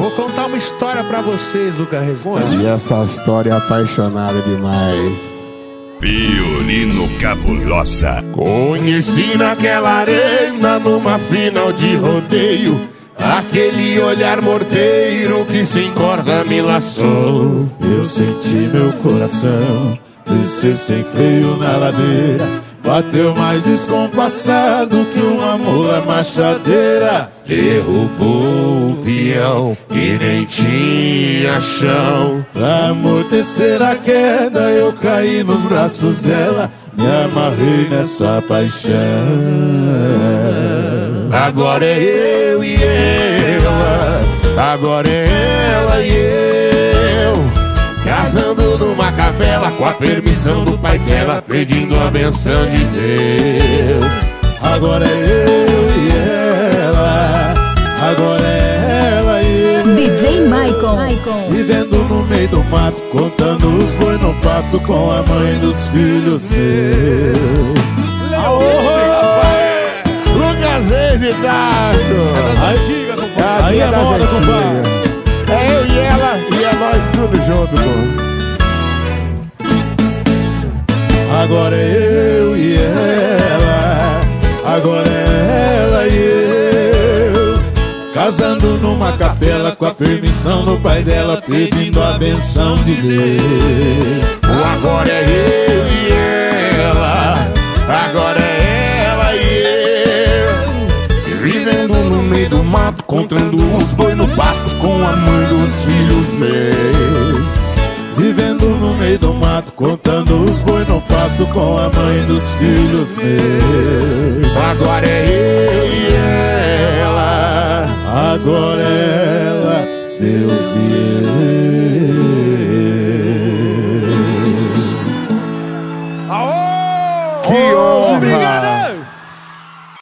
Vou contar uma história pra vocês, Lucas Resistente. E essa história é apaixonada demais. Violino Cabulosa. Conheci naquela arena, numa final de rodeio, aquele olhar morteiro que sem corda me laçou. Eu senti meu coração descer sem freio na ladeira. Bateu mais descompassado que uma mula machadeira. Derrubou o peão e nem tinha chão. Pra amortecer a queda eu caí nos braços dela. Me amarrei nessa paixão. Agora é eu e ela, agora é ela e eu, casando numa capela com a permissão do pai dela, pedindo a benção de Deus. Agora é eu e ela, agora é ela e eu, DJ Maicon. vivendo no meio do mato, contando os boi no pasto com a mãe dos filhos meus. Lucas Reis e Tasso. Aí é moda, compadre. É eu e ela e é nós tudo junto, pô. Agora é eu e ela, agora é ela e eu, casando numa capela com a permissão do pai dela, pedindo a benção de Deus. Agora é eu e ela, agora é ela e eu, vivendo no meio do mato, contando os boi no pasto com a mãe dos filhos meus. Vivendo no meio do mato, contando os boi no pasto com a mãe dos filhos meus. Agora é eu e ela, agora é ela, Deus e eu. que honra!